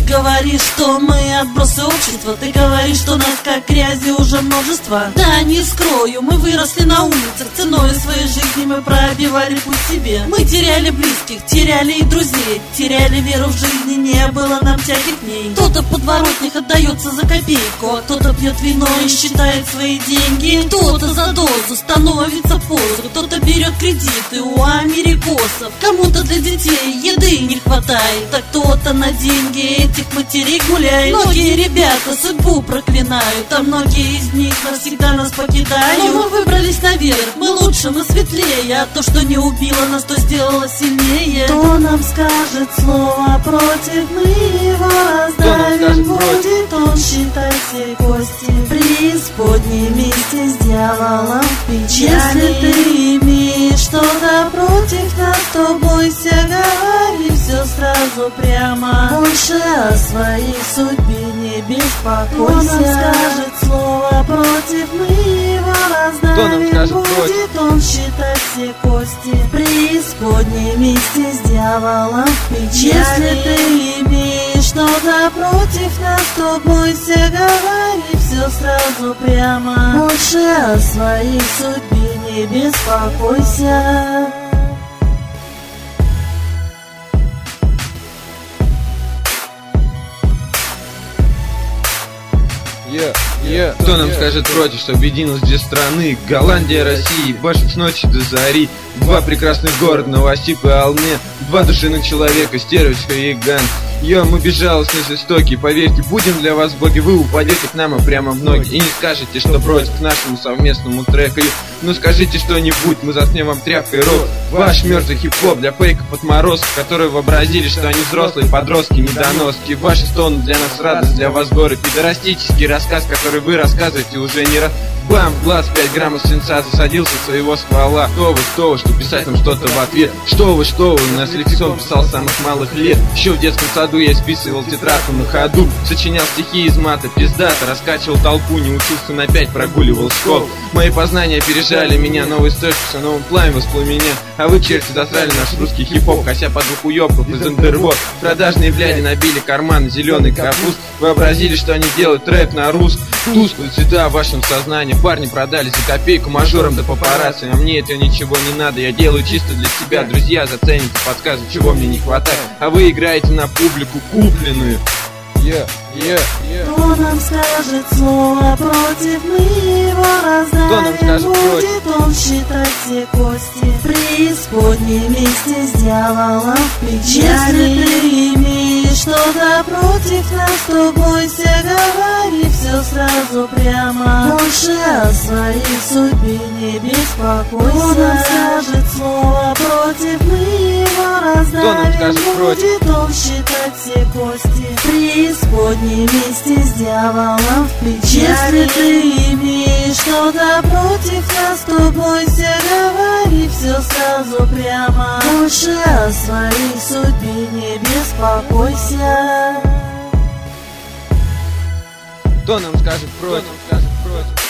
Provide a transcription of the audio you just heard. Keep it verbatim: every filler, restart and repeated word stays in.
говоришь, что мы отбросы общества. Ты говоришь, что нас как грязи уже множество. Да, не скрою, мы выросли на улицах. Ценой своей жизни мы пробивали путь себе. Мы теряли близких, теряли и друзей, теряли веру в жизни, не было нам тяги к ней. Кто-то в подворотнях отдается за копейку, а кто-то пьет вино и считает свои деньги. Кто-то за дозу становится позу, кто-то берет кредиты у америкосов. Кому-то для детей еды не хватает, а кто-то на деньги этих матерей гуляет. Многие ребята судьбу проклинают, а многие из них навсегда нас покидают. Но мы выбрались наверх, мы лучше, мы светлее, а то, что не убило нас, то сделало сильнее. Кто нам скажет слово против, мы его раздавим. Будет он считать все кости преисподней вместе с дьяволом в печали. Если ты имеешь что-то против нас, то бойся, говори все сразу прямо. Больше о своей судьбе не беспокойся. Кто нам скажет слово против, мы его раздавим. Будет он считать все кости преисподней вместе с дьяволом в печали. Если ты имеешь что-то против нас, то бойся, говори все сразу прямо. Больше о своей судьбе не беспокойся. Yeah, yeah. Кто нам скажет против, что объединилось две страны? Голландия, Россия, башен с ночи до зари. Два прекрасных города, Новосиб и Алме. Два душевных человека, Стервочка и Ган. Йо, мы безжалостны, жестокие, поверьте, будем для вас боги. Вы упадете к нам и прямо в ноги. И не скажете, что против к нашему совместному треку. Ну скажите что-нибудь, мы заснем вам тряпкой рот. Ваш мертвый хип-хоп для фейков отморозков, которые вообразили, что они взрослые подростки, недоноски. Ваши стоны для нас радость, для вас горы. Пидорастический рассказ, который вы рассказываете уже не раз. Бам, в глаз, пять граммов свинца засадился своего ствола. Кто вы, кто вы, что писать нам что-то в ответ? Что вы, что вы, нас лексикон писал с самых малых лет. Еще в детском саду я списывал тетрадку на ходу, сочинял стихи из мата, пиздато, раскачивал толпу, не учился на пять, прогуливал школу. Мои познания опережали меня, новый стэш все новым пламя воспламеня. А вы, черти, засрали наш русский хип-хоп, хотя по двух уёбков из интервод. Продажные бляди набили карманы зеленый капуст, вообразили, что они делают рэп на русском. Тусклые цвета в вашем сознании. Парни продали за копейку мажорам да папарацци. А мне этого ничего не надо, я делаю чисто для себя. Друзья, зацените подсказы, чего мне не хватает. А вы играете на публику купленную. Yeah, yeah, yeah. Кто нам скажет слово против, мы его раздавим. Будет он считать все кости преисподней вместе с дьяволом в печали. Если ты имеешь что-то против нас, то бойся, говори все сразу прямо. Больше о своей судьбе не беспокойся. Кто нам скажет слово против, мы его раздавим. Будет он считать все кости преисподней вместе с дьяволом в печали. Если ты имеешь что-то против нас, то бойся, говори все сразу прямо. Больше о своей судьбе не беспокойся. Кто нам скажет против?